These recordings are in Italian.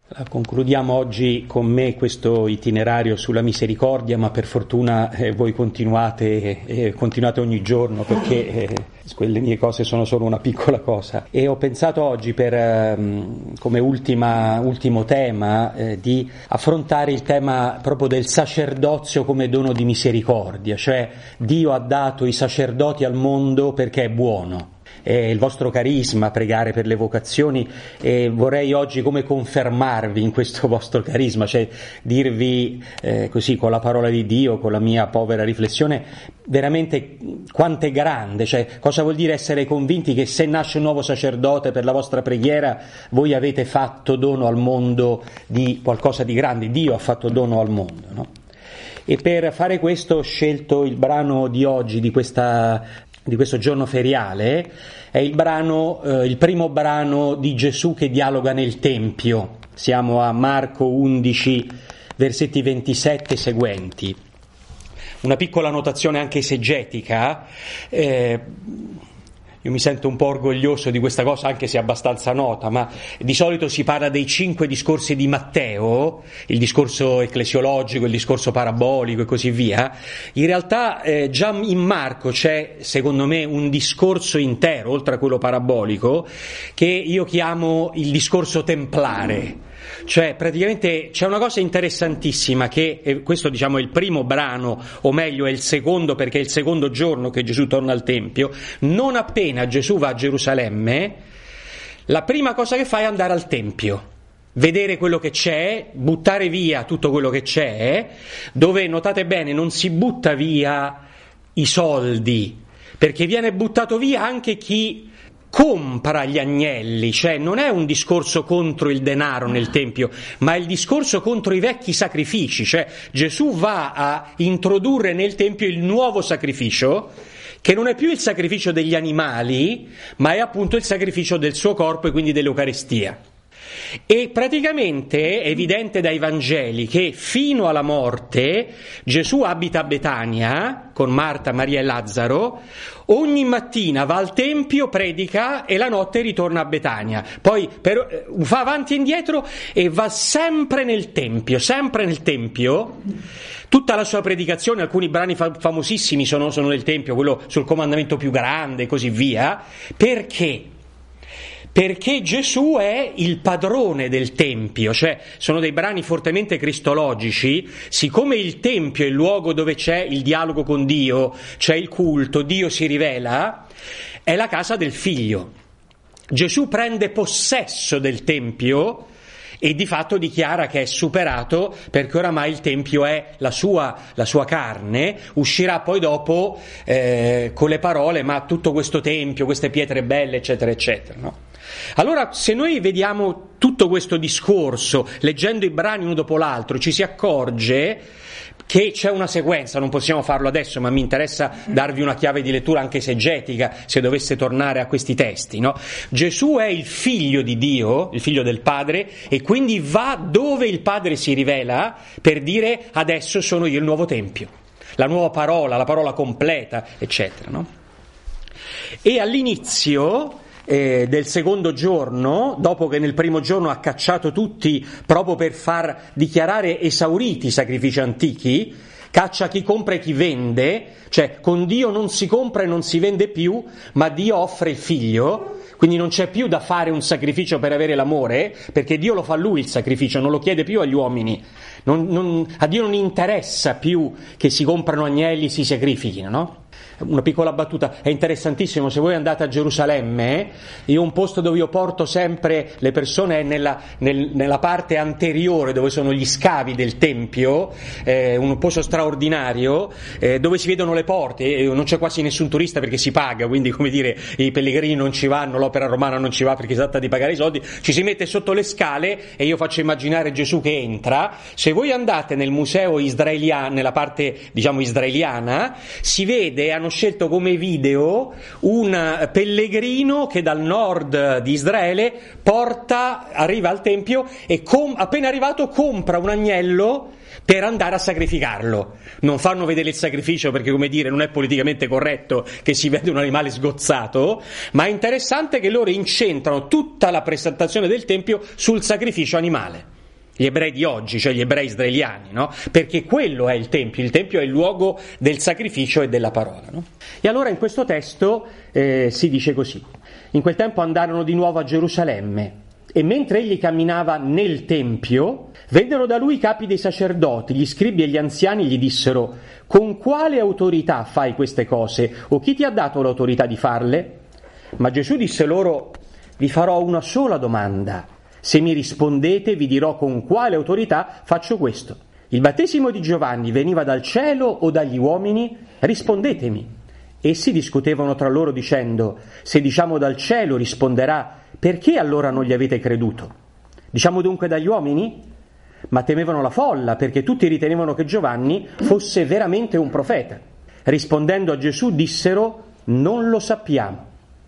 Concludiamo oggi con me questo itinerario sulla misericordia, ma per fortuna voi continuate ogni giorno, perché quelle mie cose sono solo una piccola cosa. E ho pensato oggi come ultimo tema di affrontare il tema proprio del sacerdozio come dono di misericordia, cioè Dio ha dato i sacerdoti al mondo perché è buono. È il vostro carisma pregare per le vocazioni, e vorrei oggi come confermarvi in questo vostro carisma, cioè dirvi così con la parola di Dio, con la mia povera riflessione, veramente quanto è grande, cioè cosa vuol dire essere convinti che se nasce un nuovo sacerdote per la vostra preghiera voi avete fatto dono al mondo di qualcosa di grande. Dio ha fatto dono al mondo, no? E per fare questo ho scelto il brano di oggi, di questo giorno feriale. È il primo brano di Gesù che dialoga nel Tempio. Siamo a Marco 11, versetti 27 seguenti. Una piccola notazione anche esegetica. Io mi sento un po' orgoglioso di questa cosa, anche se è abbastanza nota, ma di solito si parla dei 5 discorsi di Matteo, il discorso ecclesiologico, il discorso parabolico e così via. In realtà già in Marco c'è, secondo me, un discorso intero, oltre a quello parabolico, che io chiamo il discorso templare. Cioè praticamente c'è una cosa interessantissima che questo diciamo è il primo brano, o meglio è il secondo, perché è il secondo giorno che Gesù torna al Tempio. Non appena Gesù va a Gerusalemme, la prima cosa che fa è andare al Tempio, vedere quello che c'è, buttare via tutto quello che c'è, dove, notate bene, non si butta via i soldi, perché viene buttato via anche chi compra gli agnelli, cioè non è un discorso contro il denaro nel Tempio, ma è il discorso contro i vecchi sacrifici, cioè Gesù va a introdurre nel Tempio il nuovo sacrificio, che non è più il sacrificio degli animali, ma è appunto il sacrificio del suo corpo e quindi dell'Eucaristia. E praticamente è evidente dai Vangeli che fino alla morte Gesù abita a Betania con Marta, Maria e Lazzaro, ogni mattina va al Tempio, predica e la notte ritorna a Betania, poi fa avanti e indietro e va sempre nel Tempio. Tutta la sua predicazione, alcuni brani famosissimi sono nel Tempio, quello sul comandamento più grande e così via. Perché? Perché Gesù è il padrone del Tempio, cioè sono dei brani fortemente cristologici. Siccome il Tempio è il luogo dove c'è il dialogo con Dio, c'è il culto, Dio si rivela, è la casa del Figlio. Gesù prende possesso del Tempio e di fatto dichiara che è superato, perché oramai il Tempio è la sua carne. Uscirà poi dopo con le parole: ma tutto questo Tempio, queste pietre belle, eccetera eccetera, no? Allora, se noi vediamo tutto questo discorso leggendo i brani uno dopo l'altro, ci si accorge che c'è una sequenza. Non possiamo farlo adesso, ma mi interessa darvi una chiave di lettura anche esegetica se dovesse tornare a questi testi, no? Gesù è il figlio di Dio, il figlio del Padre, e quindi va dove il Padre si rivela per dire: adesso sono io il nuovo Tempio, la nuova parola, la parola completa, eccetera, no? E all'inizio del secondo giorno, dopo che nel primo giorno ha cacciato tutti proprio per far dichiarare esauriti i sacrifici antichi, caccia chi compra e chi vende, cioè con Dio non si compra e non si vende più, ma Dio offre il figlio, quindi non c'è più da fare un sacrificio per avere l'amore, perché Dio lo fa lui il sacrificio, non lo chiede più agli uomini. A Dio non interessa più che si comprano agnelli, si sacrifichino, no? Una piccola battuta, è interessantissimo, se voi andate a Gerusalemme, io un posto dove io porto sempre le persone è nella parte anteriore, dove sono gli scavi del Tempio, un posto straordinario, dove si vedono le porte, non c'è quasi nessun turista perché si paga, quindi come dire i pellegrini non ci vanno, l'opera romana non ci va perché si tratta di pagare i soldi, ci si mette sotto le scale e io faccio immaginare Gesù che entra. Se voi andate nel museo israeliano, nella parte diciamo israeliana, si vede, hanno scelto come video un pellegrino che dal nord di Israele arriva al Tempio e appena arrivato compra un agnello per andare a sacrificarlo. Non fanno vedere il sacrificio perché, come dire, non è politicamente corretto che si vede un animale sgozzato, ma è interessante che loro incentrano tutta la presentazione del Tempio sul sacrificio animale. gli ebrei di oggi, cioè gli ebrei israeliani, no? Perché quello è il Tempio è il luogo del sacrificio e della parola, no? E allora in questo testo si dice così: in quel tempo andarono di nuovo a Gerusalemme e mentre egli camminava nel Tempio vennero da lui i capi dei sacerdoti, gli scribi e gli anziani gli dissero: con quale autorità fai queste cose o chi ti ha dato l'autorità di farle? Ma Gesù disse loro: vi farò una sola domanda. Se mi rispondete vi dirò con quale autorità faccio questo. Il battesimo di Giovanni veniva dal cielo o dagli uomini? Rispondetemi. Essi discutevano tra loro dicendo: se diciamo dal cielo risponderà, perché allora non gli avete creduto? Diciamo dunque dagli uomini? Ma temevano la folla perché tutti ritenevano che Giovanni fosse veramente un profeta. Rispondendo a Gesù dissero: non lo sappiamo.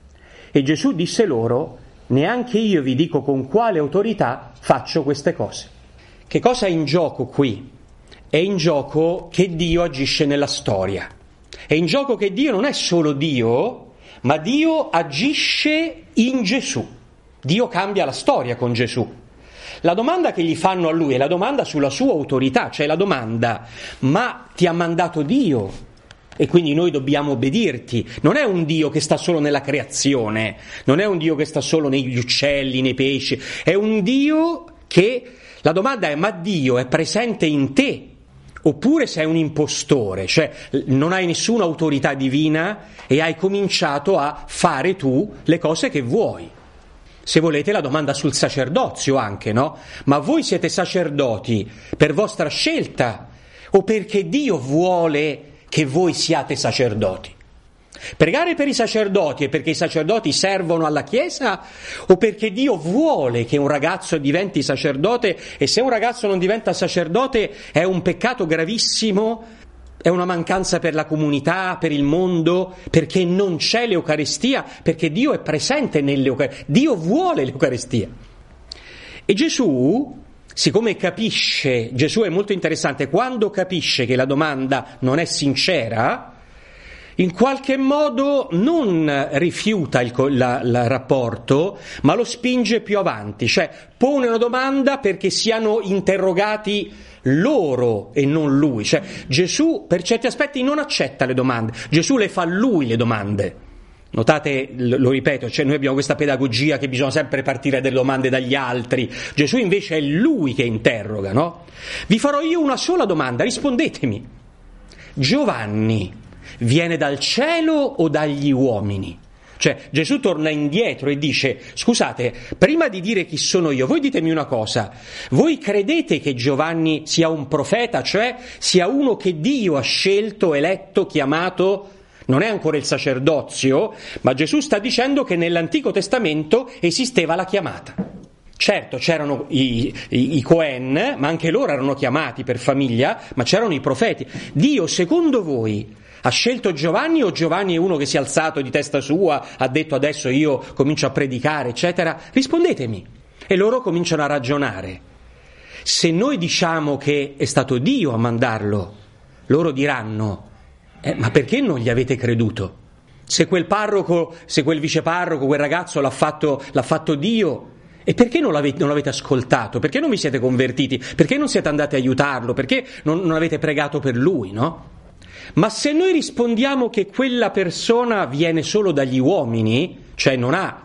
E Gesù disse loro: neanche io vi dico con quale autorità faccio queste cose. Che cosa è in gioco qui? È in gioco che Dio agisce nella storia. È in gioco che Dio non è solo Dio, ma Dio agisce in Gesù. Dio cambia la storia con Gesù. La domanda che gli fanno a lui è la domanda sulla sua autorità, cioè la domanda: ma ti ha mandato Dio? E quindi noi dobbiamo obbedirti. Non è un Dio che sta solo nella creazione, non è un Dio che sta solo negli uccelli, nei pesci, è un Dio che, la domanda è: ma Dio è presente in te? Oppure sei un impostore, cioè non hai nessuna autorità divina e hai cominciato a fare tu le cose che vuoi. Se volete la domanda sul sacerdozio anche, no? Ma voi siete sacerdoti per vostra scelta o perché Dio vuole che voi siate sacerdoti? Pregare per i sacerdoti è perché i sacerdoti servono alla Chiesa o perché Dio vuole che un ragazzo diventi sacerdote, e se un ragazzo non diventa sacerdote è un peccato gravissimo, è una mancanza per la comunità, per il mondo, perché non c'è l'Eucaristia, perché Dio è presente nell'Eucaristia, Dio vuole l'Eucaristia. E Gesù, siccome capisce, Gesù è molto interessante, quando capisce che la domanda non è sincera, in qualche modo non rifiuta il rapporto, ma lo spinge più avanti, cioè pone una domanda perché siano interrogati loro e non lui. Cioè Gesù per certi aspetti non accetta le domande, Gesù le fa lui le domande. Notate, lo ripeto, cioè noi abbiamo questa pedagogia che bisogna sempre partire dalle domande dagli altri. Gesù invece è lui che interroga, no? Vi farò io una sola domanda, rispondetemi. Giovanni viene dal cielo o dagli uomini? Cioè Gesù torna indietro e dice: scusate, prima di dire chi sono io, voi ditemi una cosa: voi credete che Giovanni sia un profeta, cioè sia uno che Dio ha scelto, eletto, chiamato? Non è ancora il sacerdozio, ma Gesù sta dicendo che nell'Antico Testamento esisteva la chiamata. Certo, c'erano i Cohen, ma anche loro erano chiamati per famiglia, ma c'erano i profeti. Dio, secondo voi, ha scelto Giovanni o Giovanni è uno che si è alzato di testa sua, ha detto adesso io comincio a predicare, eccetera? Rispondetemi. E loro cominciano a ragionare. Se noi diciamo che è stato Dio a mandarlo, loro diranno: ma perché non gli avete creduto? Se quel parroco, se quel viceparroco, quel ragazzo l'ha fatto Dio, e perché non l'avete ascoltato? Perché non vi siete convertiti? Perché non siete andati a aiutarlo? Perché non avete pregato per lui, no? Ma se noi rispondiamo che quella persona viene solo dagli uomini, cioè non ha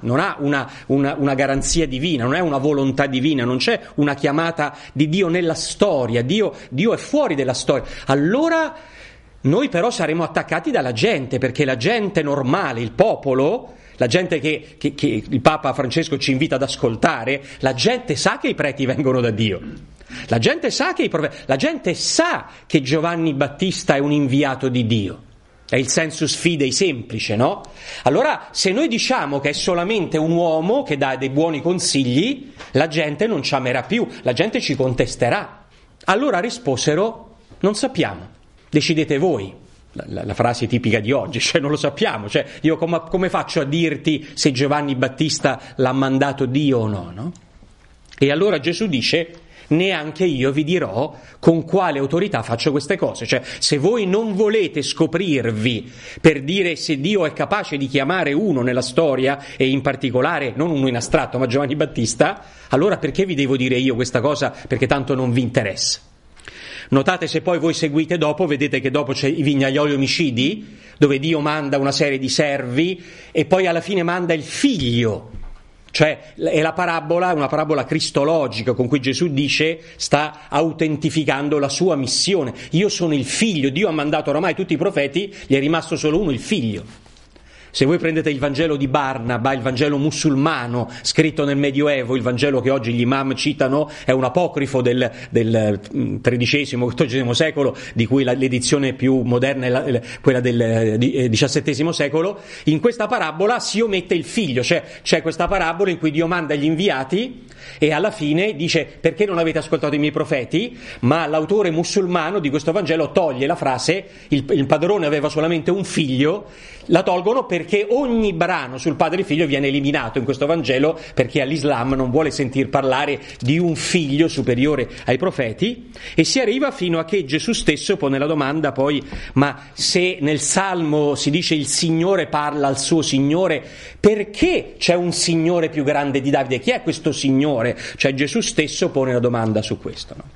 una garanzia divina, non è una volontà divina, non c'è una chiamata di Dio nella storia, Dio è fuori della storia, allora noi però saremo attaccati dalla gente, perché la gente normale, il popolo, la gente che il Papa Francesco ci invita ad ascoltare, la gente sa che i preti vengono da Dio. La gente sa che la gente sa che Giovanni Battista è un inviato di Dio. È il sensus fidei semplice, no? Allora, se noi diciamo che è solamente un uomo che dà dei buoni consigli, la gente non ci amerà più, la gente ci contesterà. Allora risposero: non sappiamo, decidete voi. La frase tipica di oggi, cioè non lo sappiamo, cioè io come faccio a dirti se Giovanni Battista l'ha mandato Dio o no, no? E allora Gesù dice: neanche io vi dirò con quale autorità faccio queste cose. Cioè, se voi non volete scoprirvi per dire se Dio è capace di chiamare uno nella storia, e in particolare non uno in astratto ma Giovanni Battista, allora perché vi devo dire io questa cosa? Perché tanto non vi interessa. Notate, se poi voi seguite dopo, vedete che dopo c'è i vignaioli omicidi, dove Dio manda una serie di servi e poi alla fine manda il figlio. Cioè, è la parabola, una parabola cristologica con cui Gesù dice, sta autentificando la sua missione. Io sono il figlio, Dio ha mandato oramai tutti i profeti, gli è rimasto solo uno, il figlio. Se voi prendete il Vangelo di Barnaba, il Vangelo musulmano scritto nel Medioevo, il Vangelo che oggi gli imam citano è un apocrifo del XIII-XIV secolo, di cui l'edizione più moderna è quella del XVII secolo. In questa parabola si omette il figlio, cioè c'è questa parabola in cui Dio manda gli inviati e alla fine dice: perché non avete ascoltato i miei profeti? Ma l'autore musulmano di questo Vangelo toglie la frase il padrone aveva solamente un figlio, la tolgono perché ogni brano sul padre e figlio viene eliminato in questo Vangelo, perché all'Islam non vuole sentir parlare di un figlio superiore ai profeti, e si arriva fino a che Gesù stesso pone la domanda poi: ma se nel Salmo si dice il Signore parla al suo Signore, perché c'è un Signore più grande di Davide? Chi è questo Signore? Cioè Gesù stesso pone la domanda su questo, no?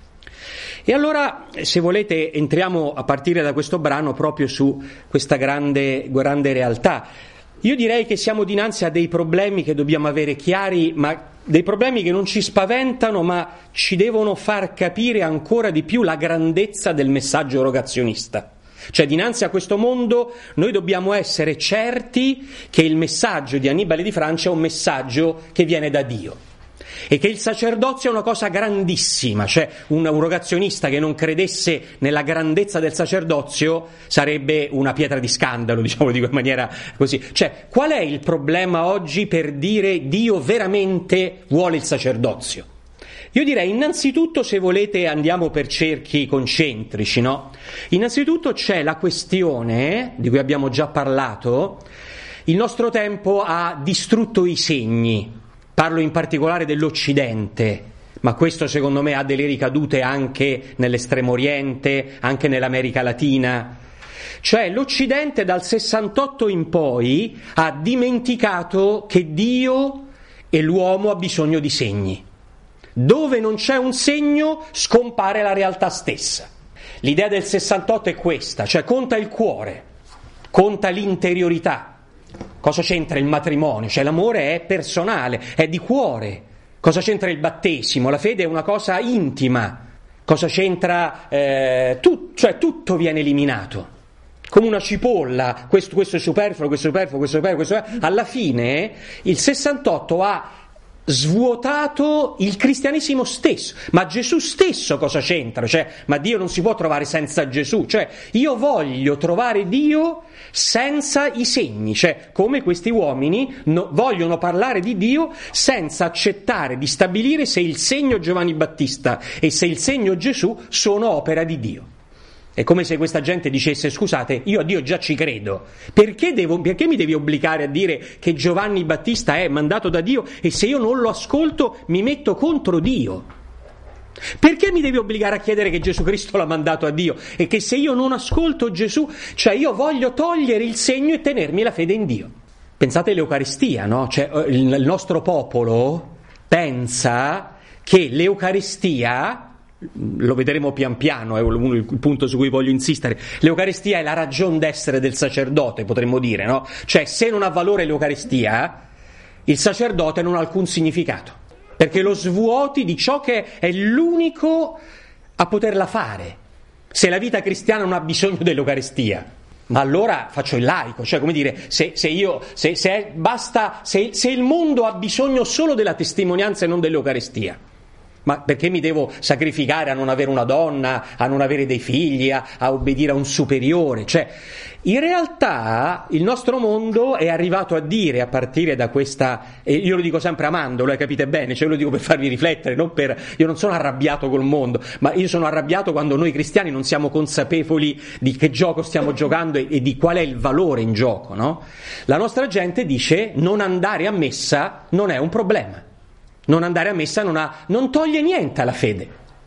E allora, se volete, entriamo a partire da questo brano proprio su questa grande realtà. Io direi che siamo dinanzi a dei problemi che dobbiamo avere chiari, ma dei problemi che non ci spaventano, ma ci devono far capire ancora di più la grandezza del messaggio rogazionista. Cioè, dinanzi a questo mondo noi dobbiamo essere certi che il messaggio di Annibale di Francia è un messaggio che viene da Dio. E che il sacerdozio è una cosa grandissima, cioè un rogazionista che non credesse nella grandezza del sacerdozio sarebbe una pietra di scandalo, diciamo in maniera così. Cioè, qual è il problema oggi per dire Dio veramente vuole il sacerdozio? Io direi, innanzitutto, se volete andiamo per cerchi concentrici, no? Innanzitutto c'è la questione, di cui abbiamo già parlato, il nostro tempo ha distrutto i segni. Parlo in particolare dell'Occidente, ma questo secondo me ha delle ricadute anche nell'Estremo Oriente, anche nell'America Latina. Cioè l'Occidente dal 68 in poi ha dimenticato che Dio e l'uomo ha bisogno di segni. Dove non c'è un segno scompare la realtà stessa. L'idea del 68 è questa, cioè conta il cuore, conta l'interiorità. Cosa c'entra il matrimonio? Cioè l'amore è personale, è di cuore. Cosa c'entra il battesimo? La fede è una cosa intima. Cosa c'entra? Cioè tutto viene eliminato. Come una cipolla, questo è superfluo, questo è superfluo, questo è superfluo, questo è superfluo. Alla fine il 68 ha svuotato il cristianesimo stesso. Ma Gesù stesso cosa c'entra? Cioè, ma Dio non si può trovare senza Gesù. Cioè, io voglio trovare Dio senza i segni, cioè come questi uomini vogliono parlare di Dio senza accettare di stabilire se il segno Giovanni Battista e se il segno Gesù sono opera di Dio. È come se questa gente dicesse: scusate, io a Dio già ci credo, perché mi devi obbligare a dire che Giovanni Battista è mandato da Dio e se io non lo ascolto mi metto contro Dio? Perché mi devi obbligare a chiedere che Gesù Cristo l'ha mandato a Dio e che se io non ascolto Gesù, cioè io voglio togliere il segno e tenermi la fede in Dio? Pensate all'Eucaristia, no? Cioè il nostro popolo pensa che l'Eucaristia, lo vedremo pian piano, è il punto su cui voglio insistere, l'Eucaristia è la ragion d'essere del sacerdote, potremmo dire, no? Cioè se non ha valore l'Eucaristia, il sacerdote non ha alcun significato, perché lo svuoti di ciò che è l'unico a poterla fare. Se la vita cristiana non ha bisogno dell'Eucaristia, ma allora faccio il laico, cioè come dire, se il mondo ha bisogno solo della testimonianza e non dell'Eucaristia, ma perché mi devo sacrificare a non avere una donna, a non avere dei figli, a obbedire a un superiore? Cioè, in realtà il nostro mondo è arrivato a dire, a partire da questa, e io lo dico sempre amandolo, capite bene, cioè lo dico per farvi riflettere, io non sono arrabbiato col mondo, ma io sono arrabbiato quando noi cristiani non siamo consapevoli di che gioco stiamo giocando e di qual è il valore in gioco, no? La nostra gente dice: non andare a messa non è un problema. Non andare a messa non toglie niente alla fede.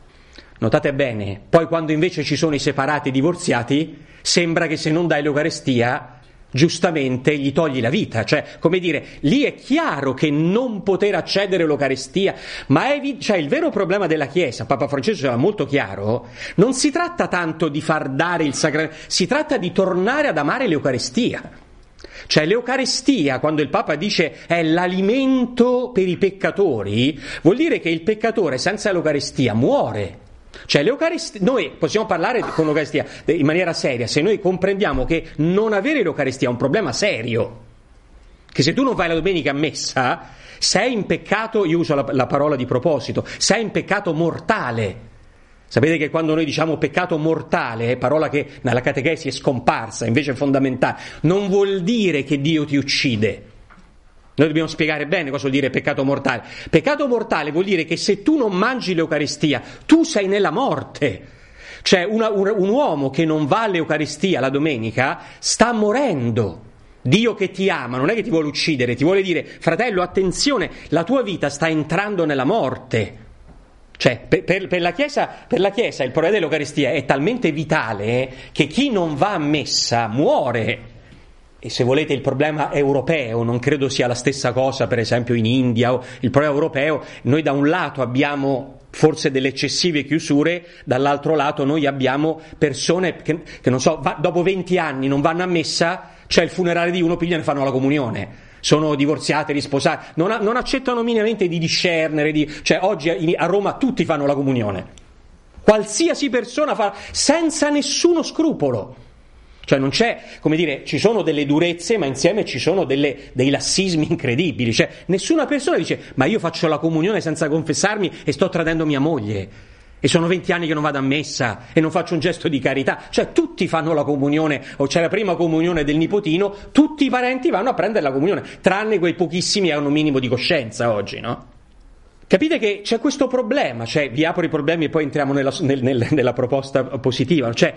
Notate bene, poi quando invece ci sono i separati e i divorziati, sembra che se non dai l'Eucarestia, giustamente gli togli la vita. Cioè, come dire, lì è chiaro che non poter accedere all'Eucarestia, ma cioè, il vero problema della Chiesa, Papa Francesco era molto chiaro, non si tratta tanto di far dare il sacramento, si tratta di tornare ad amare l'Eucarestia. Cioè l'Eucarestia, quando il Papa dice è l'alimento per i peccatori, vuol dire che il peccatore senza l'Eucarestia muore. Cioè l'Eucarestia, noi possiamo parlare con l'Eucarestia in maniera seria se noi comprendiamo che non avere l'Eucarestia è un problema serio, che se tu non vai la domenica a messa sei in peccato, io uso la parola di proposito, sei in peccato mortale. Sapete che quando noi diciamo peccato mortale, parola che nella catechesi è scomparsa, invece è fondamentale, non vuol dire che Dio ti uccide. Noi dobbiamo spiegare bene cosa vuol dire peccato mortale. Peccato mortale vuol dire che se tu non mangi l'Eucaristia, tu sei nella morte. Cioè un uomo che non va all'Eucaristia la domenica sta morendo. Dio che ti ama non è che ti vuole uccidere, ti vuole dire, fratello, attenzione, la tua vita sta entrando nella morte. Cioè, per la Chiesa il problema dell'Eucaristia è talmente vitale che chi non va a messa muore. E se volete il problema europeo, non credo sia la stessa cosa per esempio in India, il problema europeo, noi da un lato abbiamo forse delle eccessive chiusure, dall'altro lato noi abbiamo persone che non so, dopo 20 anni non vanno a messa, c'è il funerale di uno, pigliano e fanno la comunione. Sono divorziate, risposate, non accettano minimamente di discernere, cioè oggi a Roma tutti fanno la comunione, qualsiasi persona fa, senza nessuno scrupolo, cioè non c'è, come dire, ci sono delle durezze ma insieme ci sono dei lassismi incredibili, cioè nessuna persona dice ma io faccio la comunione senza confessarmi e sto tradendo mia moglie. E sono 20 anni che non vado a messa e non faccio un gesto di carità. Cioè tutti fanno la comunione, o c'è la prima comunione del nipotino, tutti i parenti vanno a prendere la comunione, tranne quei pochissimi che hanno un minimo di coscienza oggi, no? Capite che c'è questo problema, cioè vi apro i problemi e poi entriamo nella proposta positiva. Cioè,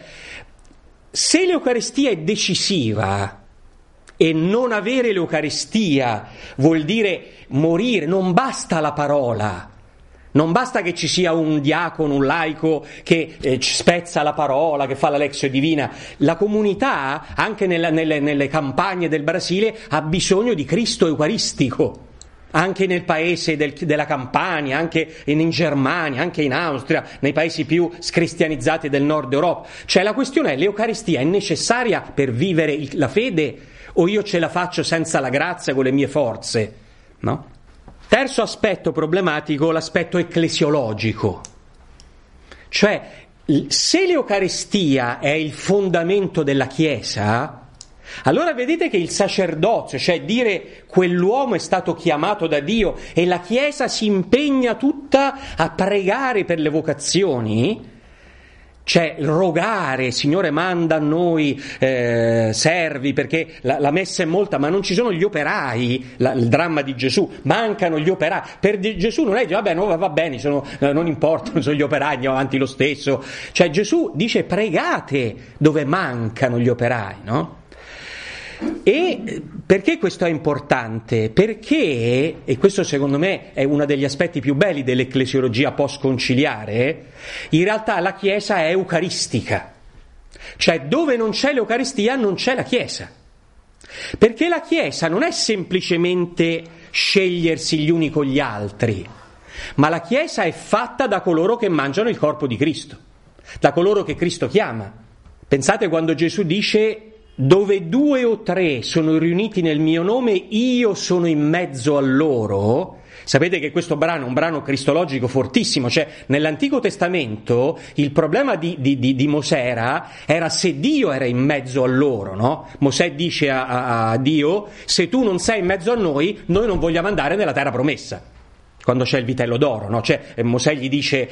se l'Eucaristia è decisiva e non avere l'Eucaristia vuol dire morire, non basta la parola. Non basta che ci sia un diacono, un laico che spezza la parola, che fa la lexio divina. La comunità, anche nelle campagne del Brasile, ha bisogno di Cristo eucaristico. Anche nel paese della Campania, anche in Germania, anche in Austria, nei paesi più scristianizzati del nord Europa. Cioè la questione è, l'Eucaristia è necessaria per vivere la fede o io ce la faccio senza la grazia con le mie forze? No? Terzo aspetto problematico, l'aspetto ecclesiologico. Cioè, se l'Eucaristia è il fondamento della Chiesa, allora vedete che il sacerdozio, cioè dire quell'uomo è stato chiamato da Dio e la Chiesa si impegna tutta a pregare per le vocazioni, cioè rogare, Signore manda a noi servi, perché la messa è molta, ma non ci sono gli operai, il dramma di Gesù, mancano gli operai. Per Gesù non è, vabbè, no, va bene, non importano, sono gli operai, andiamo avanti lo stesso. Cioè Gesù dice pregate dove mancano gli operai, no? E perché questo è importante? Perché, e questo secondo me è uno degli aspetti più belli dell'ecclesiologia post-conciliare, in realtà la Chiesa è eucaristica. Cioè dove non c'è l'Eucaristia non c'è la Chiesa. Perché la Chiesa non è semplicemente scegliersi gli uni con gli altri, ma la Chiesa è fatta da coloro che mangiano il corpo di Cristo, da coloro che Cristo chiama. Pensate quando Gesù dice: dove 2 o 3 sono riuniti nel mio nome, io sono in mezzo a loro. Sapete che questo brano è un brano cristologico fortissimo, cioè nell'Antico Testamento il problema di Mosè era se Dio era in mezzo a loro, no? Mosè dice a Dio: se tu non sei in mezzo a noi non vogliamo andare nella terra promessa. Quando c'è il vitello d'oro, no? Cioè Mosè gli dice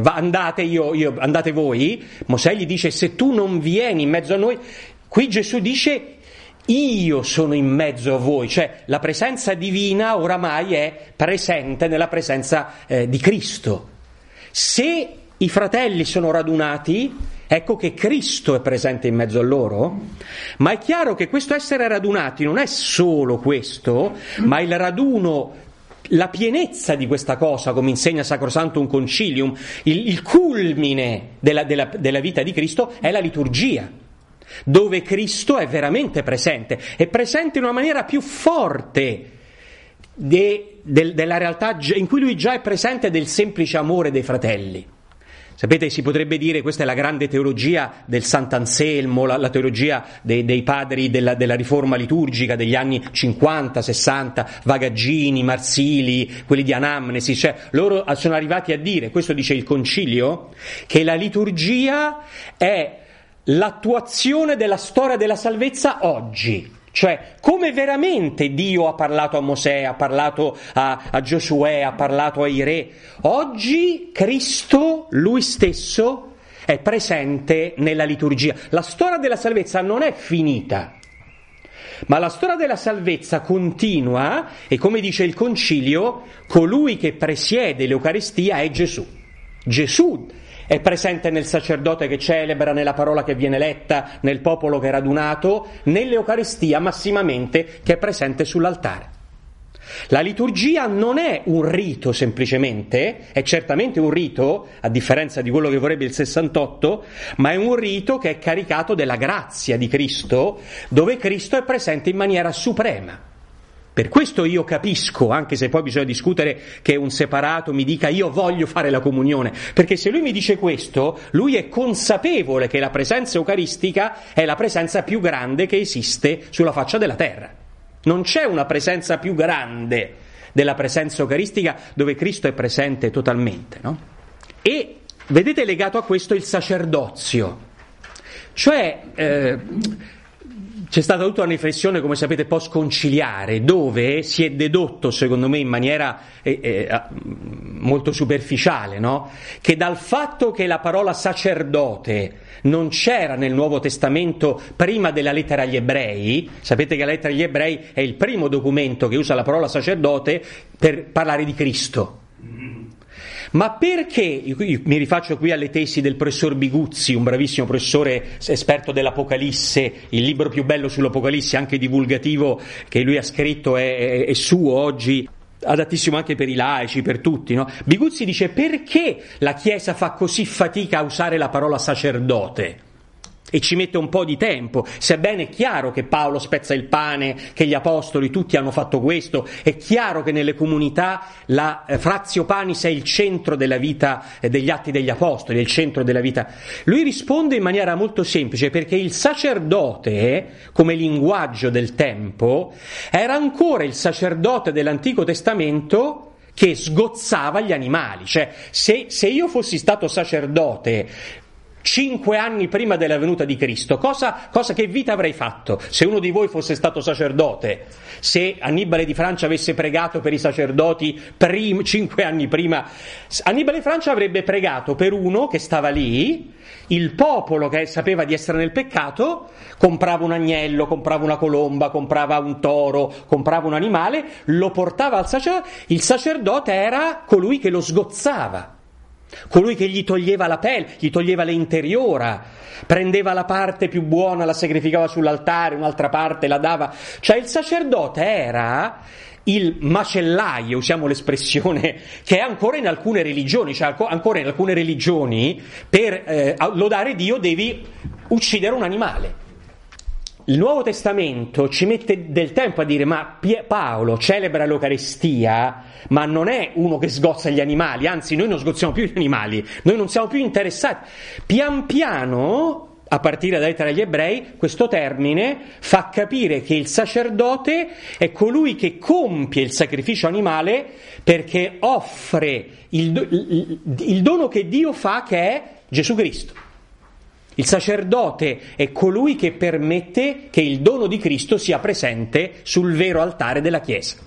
andate voi, Mosè gli dice: se tu non vieni in mezzo a noi. Qui Gesù dice: io sono in mezzo a voi, cioè la presenza divina oramai è presente nella presenza di Cristo. Se i fratelli sono radunati, ecco che Cristo è presente in mezzo a loro, ma è chiaro che questo essere radunati non è solo questo, ma il raduno la pienezza di questa cosa, come insegna Sacrosanctum Concilium, il culmine della vita di Cristo è la liturgia, dove Cristo è veramente presente, è presente in una maniera più forte della realtà in cui lui già è presente del semplice amore dei fratelli. Sapete, si potrebbe dire, questa è la grande teologia del Sant'Anselmo, la teologia dei padri della riforma liturgica degli anni 50, 60, Vagaggini, Marsili, quelli di Anamnesi, cioè loro sono arrivati a dire, questo dice il Concilio, che la liturgia è l'attuazione della storia della salvezza oggi. Cioè, come veramente Dio ha parlato a Mosè, ha parlato a Giosuè, ha parlato ai re, oggi Cristo, lui stesso, è presente nella liturgia. La storia della salvezza non è finita, ma la storia della salvezza continua e, come dice il Concilio, colui che presiede l'Eucaristia è Gesù. Gesù è presente nel sacerdote che celebra, nella parola che viene letta, nel popolo che è radunato, nell'Eucaristia massimamente che è presente sull'altare. La liturgia non è un rito semplicemente, è certamente un rito, a differenza di quello che vorrebbe il 68, ma è un rito che è caricato della grazia di Cristo, dove Cristo è presente in maniera suprema. Per questo io capisco, anche se poi bisogna discutere, che un separato mi dica io voglio fare la comunione, perché se lui mi dice questo, lui è consapevole che la presenza eucaristica è la presenza più grande che esiste sulla faccia della terra. Non c'è una presenza più grande della presenza eucaristica dove Cristo è presente totalmente, no? E vedete legato a questo il sacerdozio, cioè c'è stata tutta una riflessione, come sapete, post-conciliare, dove si è dedotto, secondo me in maniera molto superficiale, no? Che dal fatto che la parola sacerdote non c'era nel Nuovo Testamento prima della lettera agli Ebrei, sapete che la lettera agli Ebrei è il primo documento che usa la parola sacerdote per parlare di Cristo. Ma perché, io mi rifaccio qui alle tesi del professor Biguzzi, un bravissimo professore esperto dell'Apocalisse, il libro più bello sull'Apocalisse, anche divulgativo, che lui ha scritto è suo oggi, adattissimo anche per i laici, per tutti, no? Biguzzi dice: perché la Chiesa fa così fatica a usare la parola sacerdote? E ci mette un po' di tempo, sebbene è chiaro che Paolo spezza il pane, che gli apostoli tutti hanno fatto questo, è chiaro che nelle comunità la Fratio Panis è il centro della vita degli Atti degli Apostoli, è il centro della vita. Lui risponde in maniera molto semplice, perché il sacerdote, come linguaggio del tempo, era ancora il sacerdote dell'Antico Testamento che sgozzava gli animali. Cioè, se io fossi stato sacerdote 5 anni prima della venuta di Cristo, cosa che vita avrei fatto se uno di voi fosse stato sacerdote? Se Annibale di Francia avesse pregato per i sacerdoti 5 anni prima, Annibale di Francia avrebbe pregato per uno che stava lì, il popolo che sapeva di essere nel peccato, comprava un agnello, comprava una colomba, comprava un toro, comprava un animale, lo portava al sacerdote, il sacerdote era colui che lo sgozzava, colui che gli toglieva la pelle, gli toglieva l'interiora, prendeva la parte più buona, la sacrificava sull'altare, un'altra parte la dava. Cioè il sacerdote era il macellaio, usiamo l'espressione, che è ancora in alcune religioni, cioè ancora in alcune religioni per lodare Dio devi uccidere un animale. Il Nuovo Testamento ci mette del tempo a dire: ma Paolo celebra l'Eucaristia, ma non è uno che sgozza gli animali, anzi noi non sgozziamo più gli animali, noi non siamo più interessati. Pian piano, a partire dalla lettera agli Ebrei, questo termine fa capire che il sacerdote è colui che compie il sacrificio animale perché offre il dono che Dio fa, che è Gesù Cristo. Il sacerdote è colui che permette che il dono di Cristo sia presente sul vero altare della Chiesa.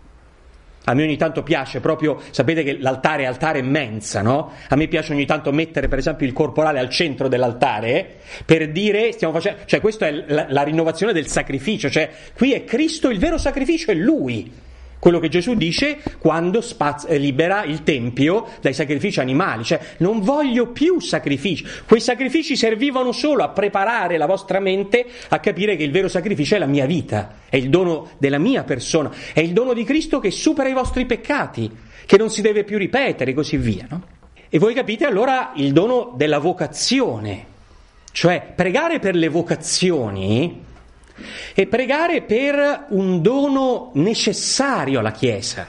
A me ogni tanto piace proprio, sapete che l'altare è altare mensa, no? A me piace ogni tanto mettere per esempio il corporale al centro dell'altare per dire, stiamo facendo, cioè questa è la rinnovazione del sacrificio, cioè qui è Cristo, il vero sacrificio è Lui. Quello che Gesù dice quando libera il Tempio dai sacrifici animali, cioè non voglio più sacrifici. Quei sacrifici servivano solo a preparare la vostra mente a capire che il vero sacrificio è la mia vita, è il dono della mia persona, è il dono di Cristo che supera i vostri peccati, che non si deve più ripetere e così via, no? E voi capite allora il dono della vocazione, cioè pregare per le vocazioni e pregare per un dono necessario alla Chiesa.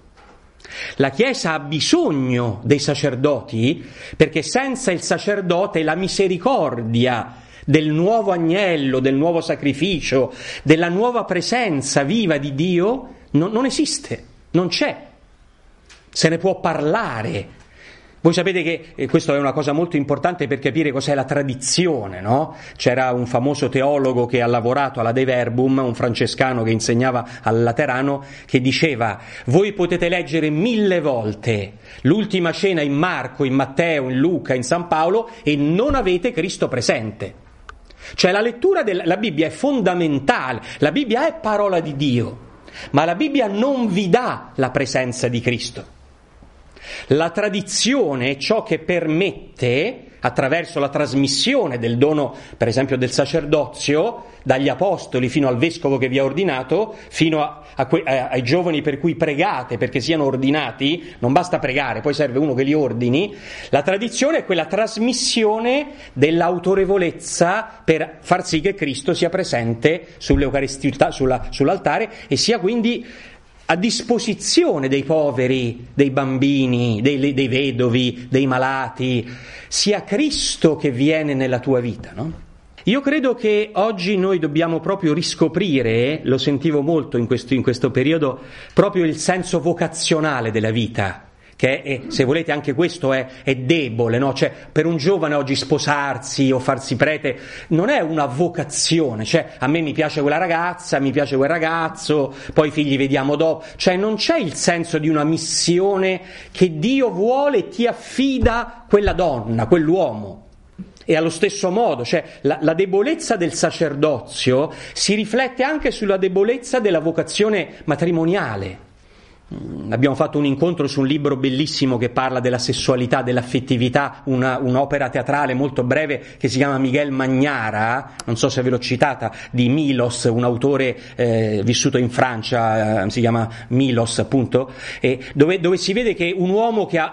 La Chiesa ha bisogno dei sacerdoti perché senza il sacerdote la misericordia del nuovo agnello, del nuovo sacrificio, della nuova presenza viva di Dio non esiste, non c'è. Se ne può parlare. Voi sapete che questo è una cosa molto importante per capire cos'è la tradizione, no? C'era un famoso teologo che ha lavorato alla De Verbum, un francescano che insegnava al Laterano, che diceva: voi potete leggere 1000 volte l'ultima cena in Marco, in Matteo, in Luca, in San Paolo e non avete Cristo presente. Cioè la lettura della Bibbia è fondamentale, la Bibbia è parola di Dio, ma la Bibbia non vi dà la presenza di Cristo. La tradizione è ciò che permette, attraverso la trasmissione del dono, per esempio del sacerdozio, dagli apostoli fino al vescovo che vi ha ordinato, fino ai giovani per cui pregate perché siano ordinati, non basta pregare, poi serve uno che li ordini. La tradizione è quella trasmissione dell'autorevolezza per far sì che Cristo sia presente sull'Eucaristia, sull'altare e sia quindi a disposizione dei poveri, dei bambini, dei vedovi, dei malati, sia Cristo che viene nella tua vita, no? Io credo che oggi noi dobbiamo proprio riscoprire, lo sentivo molto in questo periodo, proprio il senso vocazionale della vita, che è, se volete anche questo è debole, no? Cioè per un giovane oggi sposarsi o farsi prete non è una vocazione, cioè a me mi piace quella ragazza, mi piace quel ragazzo, poi i figli vediamo dopo, cioè non c'è il senso di una missione che Dio vuole e ti affida quella donna, quell'uomo. E allo stesso modo, cioè la debolezza del sacerdozio si riflette anche sulla debolezza della vocazione matrimoniale. Abbiamo fatto un incontro su un libro bellissimo che parla della sessualità, dell'affettività, un'opera teatrale molto breve che si chiama Miguel Magnara, non so se ve l'ho citata, di Milos, un autore vissuto in Francia, si chiama Milos appunto, dove si vede che un uomo che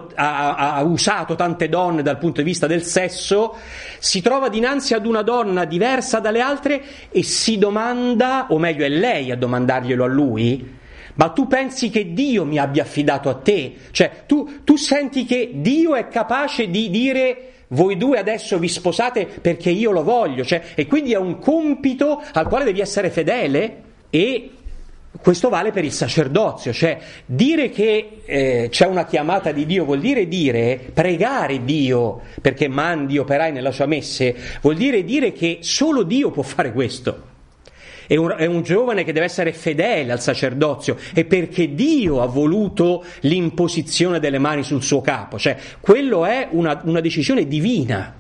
ha usato tante donne dal punto di vista del sesso si trova dinanzi ad una donna diversa dalle altre e si domanda, o meglio è lei a domandarglielo a lui: ma tu pensi che Dio mi abbia affidato a te? Cioè, tu senti che Dio è capace di dire: voi due adesso vi sposate perché io lo voglio, cioè, e quindi è un compito al quale devi essere fedele? E questo vale per il sacerdozio, cioè dire che c'è una chiamata di Dio vuol dire pregare Dio perché mandi operai nella sua messe, vuol dire che solo Dio può fare questo. È un giovane che deve essere fedele al sacerdozio e perché Dio ha voluto l'imposizione delle mani sul suo capo, cioè quello è una decisione divina.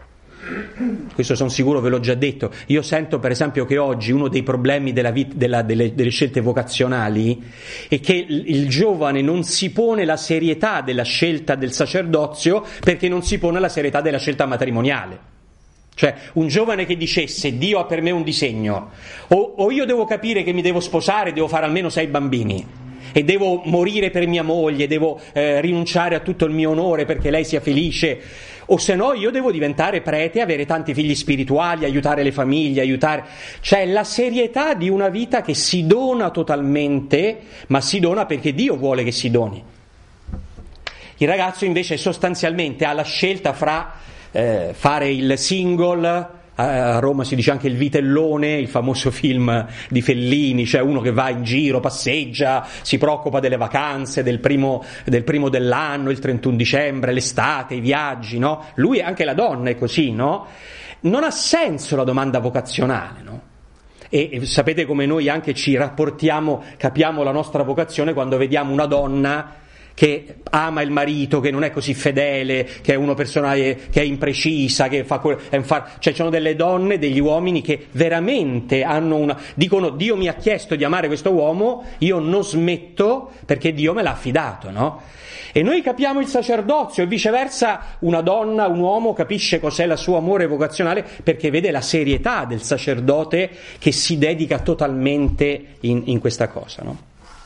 Questo sono sicuro ve l'ho già detto. Io sento per esempio che oggi uno dei problemi delle scelte vocazionali è che il giovane non si pone la serietà della scelta del sacerdozio perché non si pone la serietà della scelta matrimoniale. Cioè un giovane che dicesse: Dio ha per me un disegno, o io devo capire che mi devo sposare, devo fare almeno 6 bambini e devo morire per mia moglie, devo rinunciare a tutto il mio onore perché lei sia felice, o se no io devo diventare prete, avere tanti figli spirituali, aiutare le famiglie, cioè la serietà di una vita che si dona totalmente, ma si dona perché Dio vuole che si doni. Il ragazzo invece sostanzialmente ha la scelta fra fare il single, a Roma si dice anche il vitellone, il famoso film di Fellini, cioè uno che va in giro, passeggia, si preoccupa delle vacanze, del primo dell'anno, il 31 dicembre, l'estate, i viaggi, no? Lui, anche la donna è così, no? Non ha senso la domanda vocazionale, no? E sapete come noi anche ci rapportiamo, capiamo la nostra vocazione quando vediamo una donna che ama il marito, che non è così fedele, che è una persona che è imprecisa, che fa cioè ci sono delle donne, degli uomini che veramente dicono: Dio mi ha chiesto di amare questo uomo, io non smetto perché Dio me l'ha affidato, no? E noi capiamo il sacerdozio, e viceversa una donna, un uomo capisce cos'è il suo amore vocazionale perché vede la serietà del sacerdote che si dedica totalmente in questa cosa, no?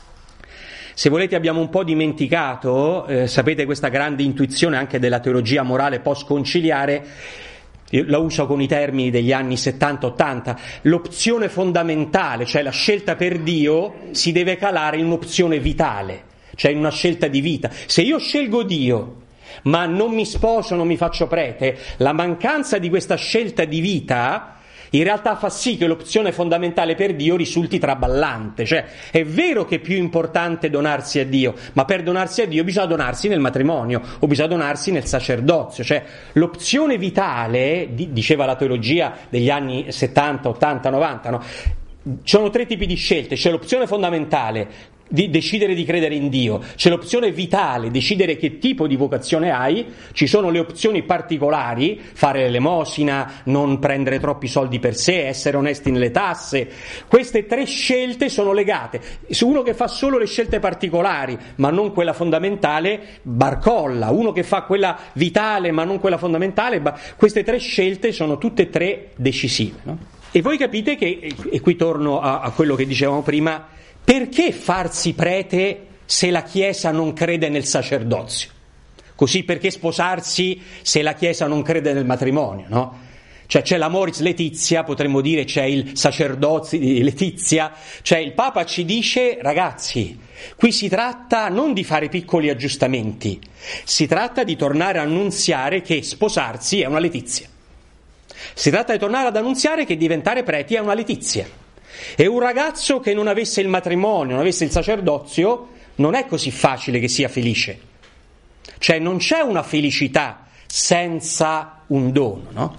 Se volete, abbiamo un po' dimenticato, sapete, questa grande intuizione anche della teologia morale post-conciliare. Io la uso con i termini degli anni 70-80, l'opzione fondamentale, cioè la scelta per Dio, si deve calare in un'opzione vitale, cioè in una scelta di vita. Se io scelgo Dio, ma non mi sposo, non mi faccio prete, la mancanza di questa scelta di vita in realtà fa sì che l'opzione fondamentale per Dio risulti traballante. Cioè è vero che è più importante donarsi a Dio, ma per donarsi a Dio bisogna donarsi nel matrimonio o bisogna donarsi nel sacerdozio. Cioè l'opzione vitale, diceva la teologia degli anni 70, 80, 90, no? Ci sono 3 tipi di scelte: c'è l'opzione fondamentale di decidere di credere in Dio, c'è l'opzione vitale, decidere che tipo di vocazione hai, ci sono le opzioni particolari, fare l'elemosina, non prendere troppi soldi per sé, essere onesti nelle tasse. Queste 3 scelte sono legate. Su uno che fa solo le scelte particolari ma non quella fondamentale barcolla, uno che fa quella vitale ma non quella fondamentale, queste 3 scelte sono tutte e 3 decisive, no? E voi capite che, e qui torno a quello che dicevamo prima, perché farsi prete se la Chiesa non crede nel sacerdozio? Così perché sposarsi se la Chiesa non crede nel matrimonio, no? Cioè c'è l'Amoris Laetitia, potremmo dire c'è il sacerdozio di Letizia, cioè il Papa ci dice: ragazzi, qui si tratta non di fare piccoli aggiustamenti, si tratta di tornare a annunziare che sposarsi è una letizia. Si tratta di tornare ad annunziare che diventare preti è una letizia. E un ragazzo che non avesse il matrimonio, non avesse il sacerdozio, non è così facile che sia felice. Cioè non c'è una felicità senza un dono, no?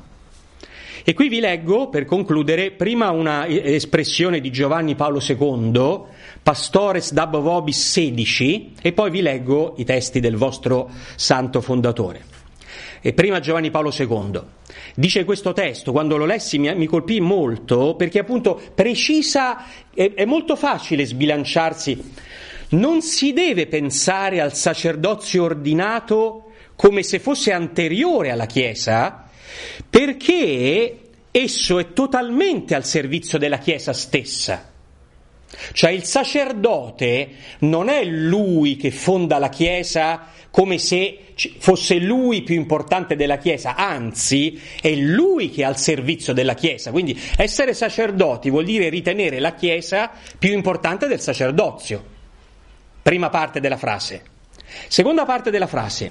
E qui vi leggo, per concludere, prima una espressione di Giovanni Paolo II, Pastores Dab Vobis 16, e poi vi leggo i testi del vostro santo fondatore. E prima Giovanni Paolo II dice questo testo, quando lo lessi mi colpì molto, perché appunto precisa, è molto facile sbilanciarsi. Non si deve pensare al sacerdozio ordinato come se fosse anteriore alla Chiesa, perché esso è totalmente al servizio della Chiesa stessa. Cioè il sacerdote non è lui che fonda la Chiesa come se fosse lui più importante della Chiesa, anzi è lui che è al servizio della Chiesa. Quindi essere sacerdoti vuol dire ritenere la Chiesa più importante del sacerdozio. Prima parte della frase. Seconda parte della frase: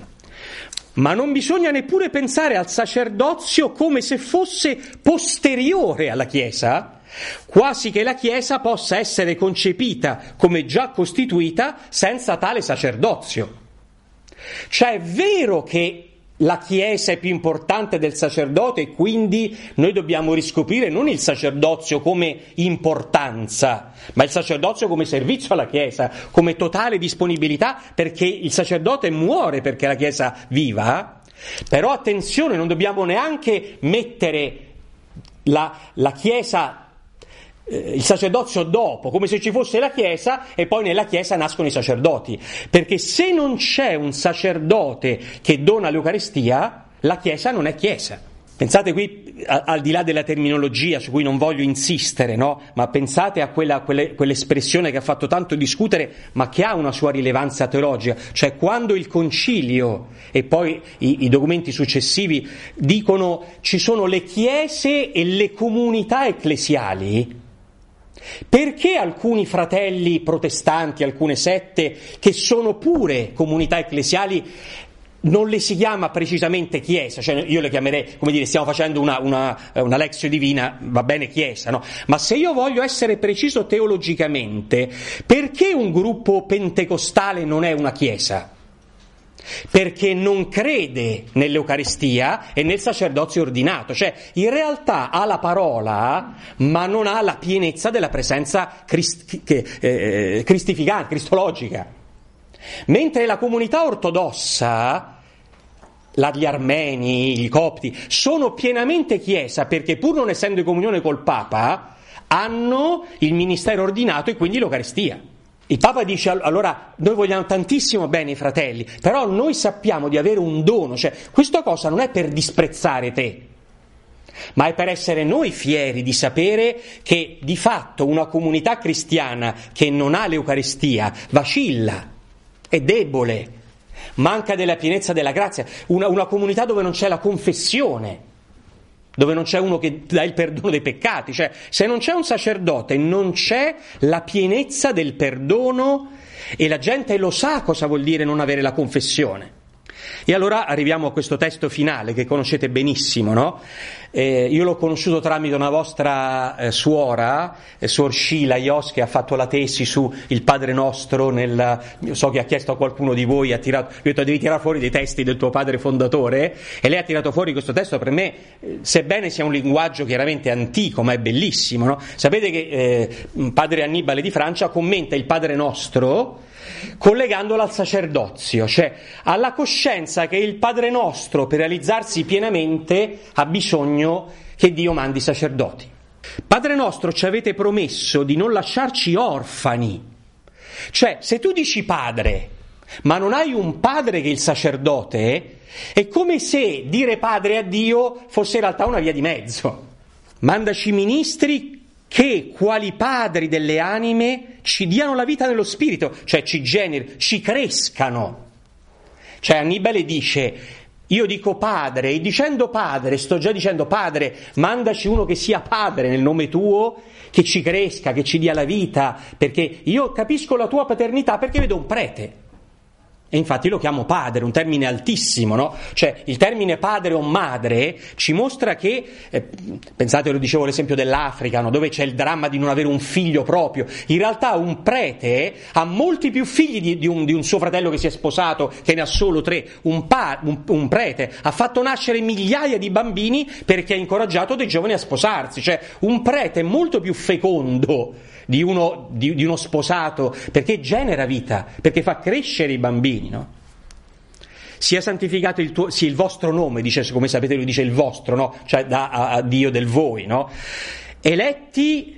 ma non bisogna neppure pensare al sacerdozio come se fosse posteriore alla Chiesa, quasi che la Chiesa possa essere concepita come già costituita senza tale sacerdozio. Cioè è vero che la Chiesa è più importante del sacerdote e quindi noi dobbiamo riscoprire non il sacerdozio come importanza, ma il sacerdozio come servizio alla Chiesa, come totale disponibilità, perché il sacerdote muore perché la Chiesa viva. Però attenzione, non dobbiamo neanche mettere la Chiesa, il sacerdozio dopo, come se ci fosse la Chiesa e poi nella Chiesa nascono i sacerdoti, perché se non c'è un sacerdote che dona l'Eucaristia, la Chiesa non è Chiesa. Pensate qui, al di là della terminologia su cui non voglio insistere, no? Ma pensate a quell'espressione che ha fatto tanto discutere, ma che ha una sua rilevanza teologica, cioè quando il concilio e poi i documenti successivi dicono ci sono le chiese e le comunità ecclesiali. Perché alcuni fratelli protestanti, alcune sette che sono pure comunità ecclesiali, non le si chiama precisamente chiesa? Cioè io le chiamerei, come dire, stiamo facendo una lexio divina, va bene chiesa, no? Ma se io voglio essere preciso teologicamente, perché un gruppo pentecostale non è una chiesa? Perché non crede nell'Eucaristia e nel sacerdozio ordinato, cioè in realtà ha la parola ma non ha la pienezza della presenza cristificante, cristologica. Mentre la comunità ortodossa, gli armeni, i copti, sono pienamente chiesa perché pur non essendo in comunione col Papa, hanno il ministero ordinato e quindi l'Eucaristia. Il Papa dice, allora, noi vogliamo tantissimo bene i fratelli, però noi sappiamo di avere un dono, cioè questa cosa non è per disprezzare te, ma è per essere noi fieri di sapere che di fatto una comunità cristiana che non ha l'Eucaristia vacilla, è debole, manca della pienezza della grazia, una comunità dove non c'è la confessione, dove non c'è uno che dà il perdono dei peccati, cioè se non c'è un sacerdote non c'è la pienezza del perdono e la gente lo sa cosa vuol dire non avere la confessione. E allora arriviamo a questo testo finale che conoscete benissimo, no? Io l'ho conosciuto tramite una vostra suora, Suor Scila Ios, che ha fatto la tesi su il Padre Nostro, so che ha chiesto a qualcuno di voi, gli ha detto devi tirare fuori dei testi del tuo padre fondatore, e lei ha tirato fuori questo testo. Per me, sebbene sia un linguaggio chiaramente antico, ma è bellissimo, no? Sapete che padre Annibale di Francia commenta il Padre Nostro collegandolo al sacerdozio, cioè alla coscienza che il Padre Nostro per realizzarsi pienamente ha bisogno che Dio mandi sacerdoti. Padre Nostro, ci avete promesso di non lasciarci orfani, cioè se tu dici padre ma non hai un padre che è il sacerdote, è come se dire padre a Dio fosse in realtà una via di mezzo. Mandaci ministri che, quali padri delle anime, ci diano la vita nello spirito, cioè ci generino, ci crescano. Cioè Annibale dice, io dico padre, e dicendo padre, sto già dicendo padre, mandaci uno che sia padre nel nome tuo, che ci cresca, che ci dia la vita, perché io capisco la tua paternità perché vedo un prete. E infatti lo chiamo padre, un termine altissimo, no? Cioè il termine padre o madre ci mostra che, pensate, lo dicevo l'esempio dell'Africa, no? Dove c'è il dramma di non avere un figlio proprio. In realtà un prete ha molti più figli di un suo fratello che si è sposato, che ne ha solo 3. Un prete ha fatto nascere migliaia di bambini perché ha incoraggiato dei giovani a sposarsi. Cioè un prete è molto più fecondo di uno sposato, perché genera vita, perché fa crescere i bambini, no? Sia santificato il vostro nome, dice, come sapete lui dice il vostro, no? Cioè dà a Dio del voi, no? Eletti,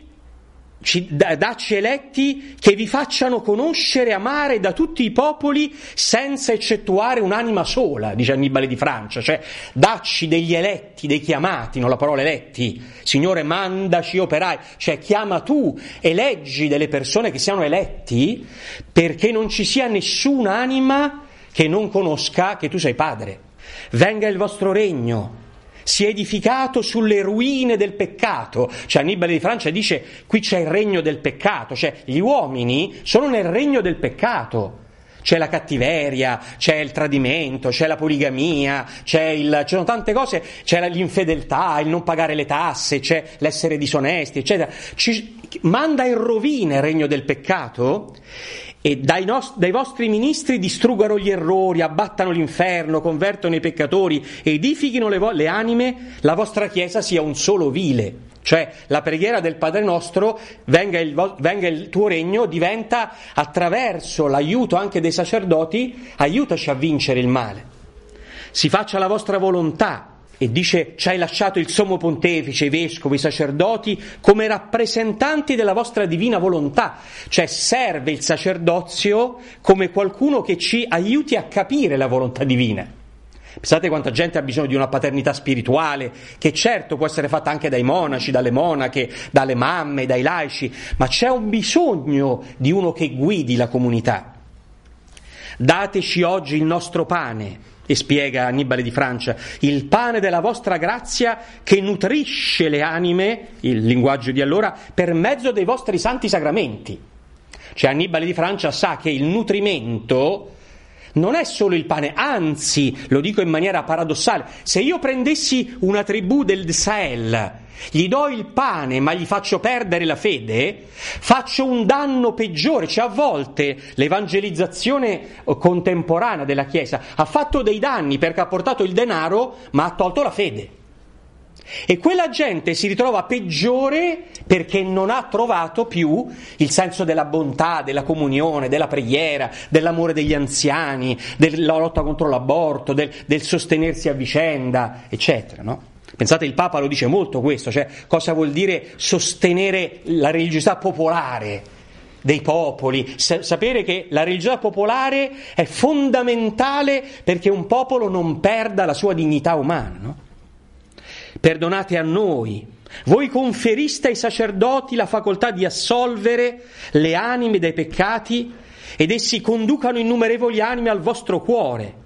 dacci eletti che vi facciano conoscere e amare da tutti i popoli senza eccettuare un'anima sola, dice Annibale di Francia, cioè dacci degli eletti, dei chiamati, non la parola eletti, Signore mandaci operai, cioè chiama tu, eleggi delle persone che siano eletti perché non ci sia nessuna anima che non conosca che tu sei padre. Venga il vostro regno, si è edificato sulle ruine del peccato, cioè Annibale di Francia dice qui c'è il regno del peccato, cioè gli uomini sono nel regno del peccato, c'è la cattiveria, c'è il tradimento, c'è la poligamia, ci sono tante cose, c'è l'infedeltà, il non pagare le tasse, c'è l'essere disonesti, eccetera. Manda in rovina il regno del peccato e dai vostri ministri distruggano gli errori, abbattano l'inferno, convertono i peccatori, edifichino le anime, la vostra Chiesa sia un solo vile. Cioè la preghiera del Padre Nostro, venga il tuo regno, diventa attraverso l'aiuto anche dei sacerdoti, aiutaci a vincere il male. Si faccia la vostra volontà. E dice, ci hai lasciato il sommo pontefice, i vescovi, i sacerdoti, come rappresentanti della vostra divina volontà. Cioè serve il sacerdozio come qualcuno che ci aiuti a capire la volontà divina. Pensate quanta gente ha bisogno di una paternità spirituale, che certo può essere fatta anche dai monaci, dalle monache, dalle mamme, dai laici, ma c'è un bisogno di uno che guidi la comunità. Dateci oggi il nostro pane. E spiega Annibale di Francia, il pane della vostra grazia che nutrisce le anime, il linguaggio di allora, per mezzo dei vostri santi sacramenti. Cioè Annibale di Francia sa che il nutrimento non è solo il pane, anzi, lo dico in maniera paradossale, se io prendessi una tribù del Sahel, gli do il pane ma gli faccio perdere la fede, faccio un danno peggiore. Cioè a volte l'evangelizzazione contemporanea della Chiesa ha fatto dei danni perché ha portato il denaro ma ha tolto la fede. E quella gente si ritrova peggiore perché non ha trovato più il senso della bontà, della comunione, della preghiera, dell'amore degli anziani, della lotta contro l'aborto, del sostenersi a vicenda, eccetera, no? Pensate, il Papa lo dice molto questo, cioè cosa vuol dire sostenere la religiosità popolare dei popoli, sapere che la religiosità popolare è fondamentale perché un popolo non perda la sua dignità umana, no? Perdonate a noi, voi conferiste ai sacerdoti la facoltà di assolvere le anime dai peccati ed essi conducano innumerevoli anime al vostro cuore.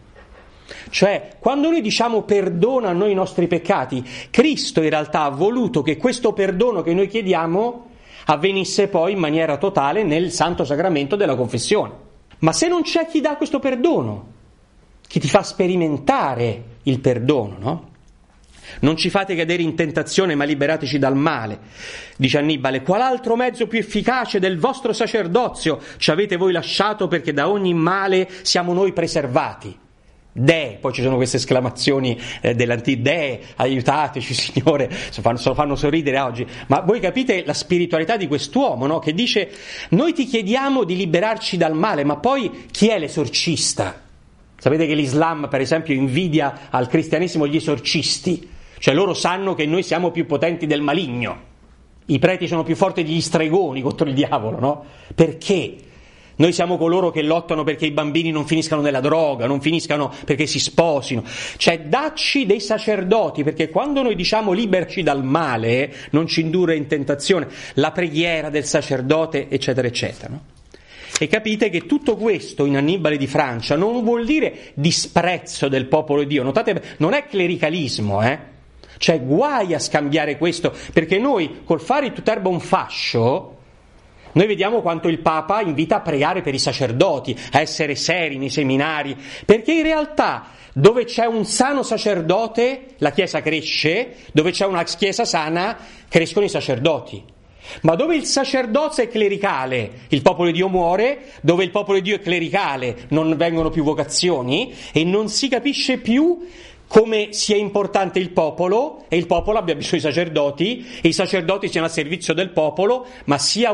Cioè, quando noi diciamo perdona a noi i nostri peccati, Cristo in realtà ha voluto che questo perdono che noi chiediamo avvenisse poi in maniera totale nel santo sacramento della confessione. Ma se non c'è chi dà questo perdono, chi ti fa sperimentare il perdono, no? Non ci fate cadere in tentazione, ma liberateci dal male. Dice Annibale, qual altro mezzo più efficace del vostro sacerdozio ci avete voi lasciato perché da ogni male siamo noi preservati? Deh, poi ci sono queste esclamazioni dell'antico, Deh, aiutateci Signore, fanno sorridere oggi, ma voi capite la spiritualità di quest'uomo, no? Che dice, noi ti chiediamo di liberarci dal male, ma poi chi è l'esorcista? Sapete che l'Islam, per esempio, invidia al cristianesimo gli esorcisti, cioè loro sanno che noi siamo più potenti del maligno, i preti sono più forti degli stregoni contro il diavolo, no? Perché? Noi siamo coloro che lottano perché i bambini non finiscano nella droga, non finiscano perché si sposino. Cioè, dacci dei sacerdoti, perché quando noi diciamo liberaci dal male, non ci indurre in tentazione, la preghiera del sacerdote, eccetera, eccetera, no? E capite che tutto questo in Annibale di Francia non vuol dire disprezzo del popolo di Dio. Notate, non è clericalismo, Cioè, guai a scambiare questo, perché noi, col fare di tutta erba un fascio, noi vediamo quanto il Papa invita a pregare per i sacerdoti, a essere seri nei seminari, perché in realtà dove c'è un sano sacerdote la Chiesa cresce, dove c'è una Chiesa sana crescono i sacerdoti. Ma dove il sacerdozio è clericale, il popolo di Dio muore, dove il popolo di Dio è clericale non vengono più vocazioni e non si capisce più come sia importante il popolo e il popolo abbia bisogno dei sacerdoti e i sacerdoti siano a servizio del popolo, ma sia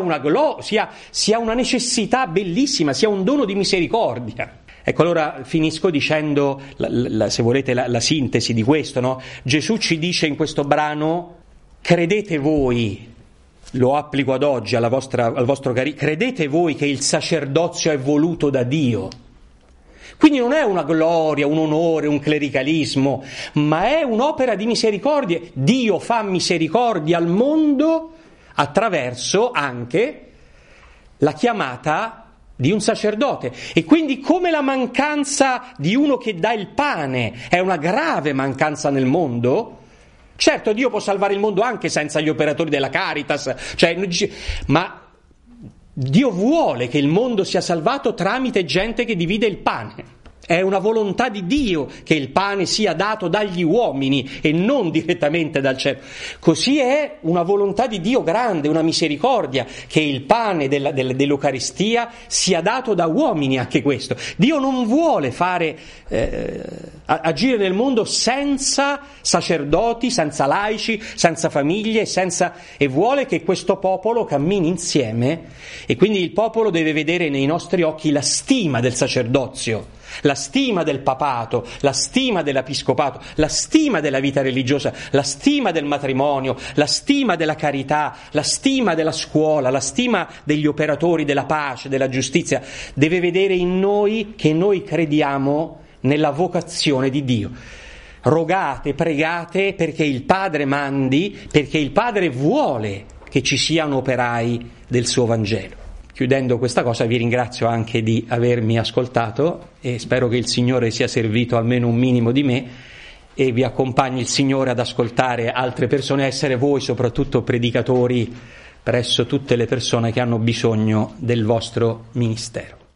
una necessità bellissima, sia un dono di misericordia. Ecco, allora finisco dicendo, se volete, la sintesi di questo, no? Gesù ci dice in questo brano, credete voi, lo applico ad oggi al vostro credete voi che il sacerdozio è voluto da Dio. Quindi non è una gloria, un onore, un clericalismo, ma è un'opera di misericordia. Dio fa misericordia al mondo attraverso anche la chiamata di un sacerdote. E quindi come la mancanza di uno che dà il pane è una grave mancanza nel mondo, certo Dio può salvare il mondo anche senza gli operatori della Caritas, ma Dio vuole che il mondo sia salvato tramite gente che divide il pane. È una volontà di Dio che il pane sia dato dagli uomini e non direttamente dal cielo. Così è una volontà di Dio grande, una misericordia, che il pane dell'Eucaristia sia dato da uomini anche questo. Dio non vuole agire nel mondo senza sacerdoti, senza laici, senza famiglie, e vuole che questo popolo cammini insieme, e quindi il popolo deve vedere nei nostri occhi la stima del sacerdozio, la stima del papato, la stima dell'episcopato, la stima della vita religiosa, la stima del matrimonio, la stima della carità, la stima della scuola, la stima degli operatori della pace, della giustizia. Deve vedere in noi che noi crediamo nella vocazione di Dio. Rogate, pregate perché il Padre mandi, perché il Padre vuole che ci siano operai del suo Vangelo. Chiudendo questa cosa vi ringrazio anche di avermi ascoltato e spero che il Signore sia servito almeno un minimo di me e vi accompagni il Signore ad ascoltare altre persone, a essere voi soprattutto predicatori presso tutte le persone che hanno bisogno del vostro ministero.